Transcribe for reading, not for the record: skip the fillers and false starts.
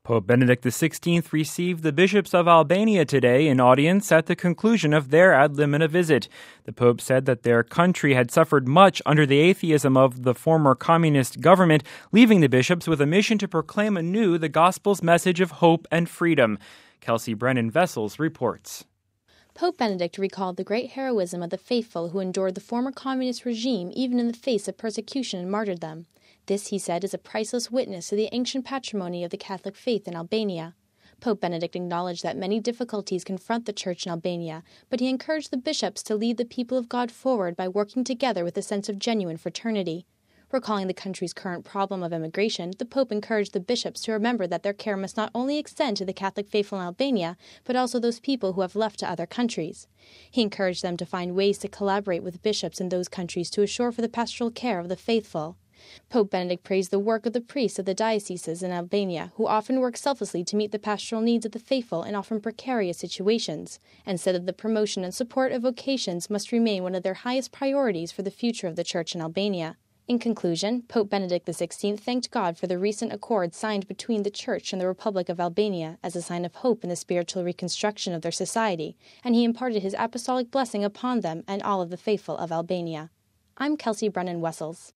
Pope Benedict XVI received the bishops of Albania today in audience at the conclusion of their ad limina visit. The Pope said that their country had suffered much under the atheism of the former communist government, leaving the bishops with a mission to proclaim anew the gospel's message of hope and freedom. Kelsey Brennan-Vessels reports. Pope Benedict recalled the great heroism of the faithful who endured the former communist regime even in the face of persecution and martyrdom. This, he said, is a priceless witness to the ancient patrimony of the Catholic faith in Albania. Pope Benedict acknowledged that many difficulties confront the Church in Albania, but he encouraged the bishops to lead the people of God forward by working together with a sense of genuine fraternity. Recalling the country's current problem of immigration, the Pope encouraged the bishops to remember that their care must not only extend to the Catholic faithful in Albania, but also those people who have left to other countries. He encouraged them to find ways to collaborate with bishops in those countries to assure for the pastoral care of the faithful. Pope Benedict praised the work of the priests of the dioceses in Albania, who often work selflessly to meet the pastoral needs of the faithful in often precarious situations, and said that the promotion and support of vocations must remain one of their highest priorities for the future of the Church in Albania. In conclusion, Pope Benedict XVI thanked God for the recent accord signed between the Church and the Republic of Albania as a sign of hope in the spiritual reconstruction of their society, and he imparted his apostolic blessing upon them and all of the faithful of Albania. I'm Kelsey Brennan-Wessels.